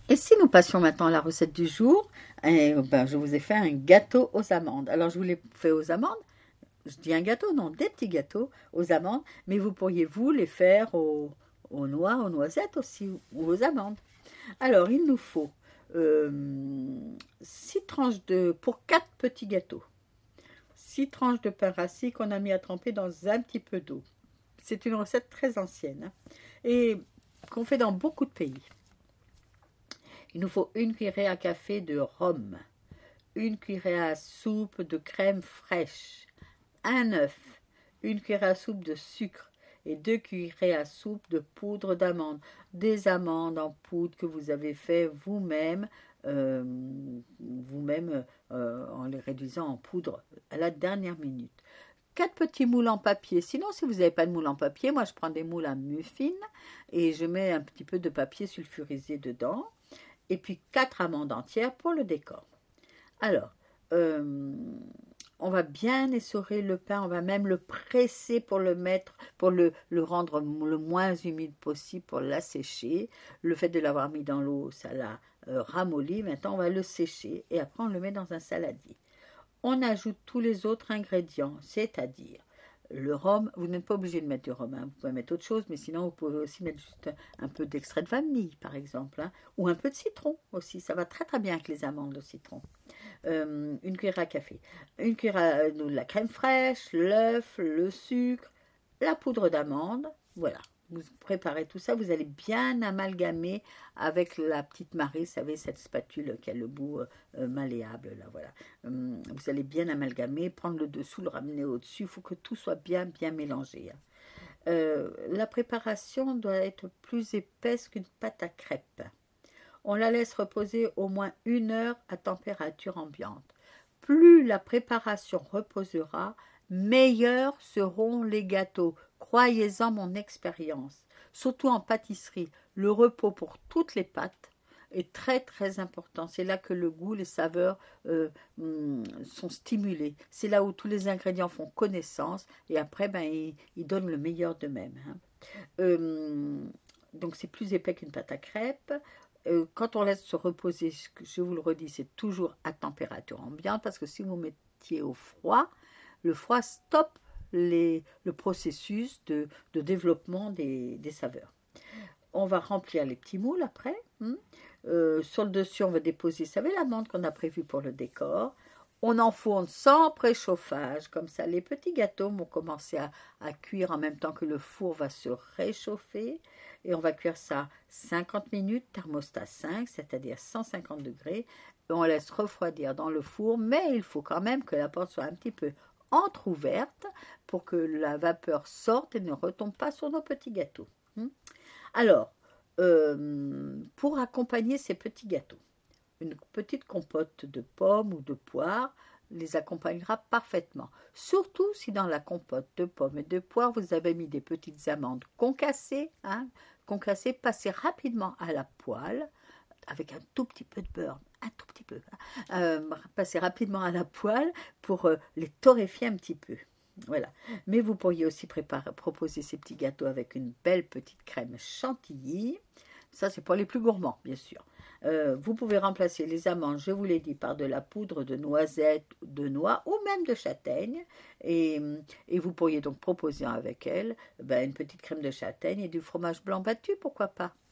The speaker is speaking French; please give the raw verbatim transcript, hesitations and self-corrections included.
Et si nous passions maintenant à la recette du jour, eh ben, je vous ai fait un gâteau aux amandes. Alors, je vous l'ai fait aux amandes. Je dis un gâteau, non, des petits gâteaux aux amandes, mais vous pourriez vous les faire aux, aux noix, aux noisettes aussi, ou aux amandes. Alors, il nous faut euh, six tranches de, pour quatre petits gâteaux, six tranches de pain rassis qu'on a mis à tremper dans un petit peu d'eau. C'est une recette très ancienne, hein, et qu'on fait dans beaucoup de pays. Il nous faut une cuillerée à café de rhum, une cuillerée à soupe de crème fraîche, un œuf, une cuillerée à soupe de sucre et deux cuillerées à soupe de poudre d'amande. Des amandes en poudre que vous avez fait vous-même, euh, vous-même euh, en les réduisant en poudre à la dernière minute. Quatre petits moules en papier. Sinon, si vous n'avez pas de moule en papier, moi je prends des moules à muffins et je mets un petit peu de papier sulfurisé dedans. Et puis quatre amandes entières pour le décor. Alors, euh, on va bien essorer le pain, on va même le presser pour le mettre, pour le, le rendre le moins humide possible, pour l'assécher. Le fait de l'avoir mis dans l'eau, ça l'a euh, ramolli. Maintenant, on va le sécher et après, on le met dans un saladier. On ajoute tous les autres ingrédients, c'est-à-dire le rhum. Vous n'êtes pas obligé de mettre du rhum, hein. Vous pouvez mettre autre chose, mais sinon vous pouvez aussi mettre juste un peu d'extrait de vanille, par exemple, hein, ou un peu de citron aussi. Ça va très très bien avec les amandes, le citron. Euh, une cuillère à café, une cuillère de la crème fraîche, l'œuf, le sucre, la poudre d'amande. Voilà. Vous préparez tout ça, vous allez bien amalgamer avec la petite Marie, vous savez, cette spatule qui a le bout euh, malléable, là, voilà. Hum, vous allez bien amalgamer, prendre le dessous, le ramener au-dessus, il faut que tout soit bien, bien mélangé. Hein. Euh, la préparation doit être plus épaisse qu'une pâte à crêpes. On la laisse reposer au moins une heure à température ambiante. Plus la préparation reposera, meilleurs seront les gâteaux. Croyez-en mon expérience. Surtout en pâtisserie, le repos pour toutes les pâtes est très très important. C'est là que le goût, les saveurs euh, sont stimulés. C'est là où tous les ingrédients font connaissance et après, ben, ils, ils donnent le meilleur d'eux-mêmes. Hein. Euh, donc c'est plus épais qu'une pâte à crêpes. Euh, quand on laisse se reposer, je vous le redis, c'est toujours à température ambiante parce que si vous mettiez au froid, le froid stoppe les, le processus de, de développement des, des saveurs. On va remplir les petits moules après. Hein. Euh, sur le dessus, on va déposer, vous savez, l'amande qu'on a prévue pour le décor. On enfourne sans préchauffage, comme ça les petits gâteaux vont commencer à, à cuire en même temps que le four va se réchauffer. Et on va cuire ça cinquante minutes, thermostat cinq, c'est-à-dire cent cinquante degrés. Et on laisse refroidir dans le four, mais il faut quand même que la porte soit un petit peu entrouverte pour que la vapeur sorte et ne retombe pas sur nos petits gâteaux. Alors, euh, pour accompagner ces petits gâteaux, une petite compote de pommes ou de poires les accompagnera parfaitement. Surtout si dans la compote de pommes et de poires, vous avez mis des petites amandes concassées, hein, concassées, passez rapidement à la poêle avec un tout petit peu de beurre, un tout petit peu, hein, euh, passez rapidement à la poêle pour euh, les torréfier un petit peu. Voilà. Mais vous pourriez aussi préparer, proposer ces petits gâteaux avec une belle petite crème chantilly. Ça, c'est pour les plus gourmands, bien sûr. Euh, vous pouvez remplacer les amandes, je vous l'ai dit, par de la poudre de noisette, de noix ou même de châtaigne. Et, et vous pourriez donc proposer avec elle ben, une petite crème de châtaigne et du fromage blanc battu, pourquoi pas.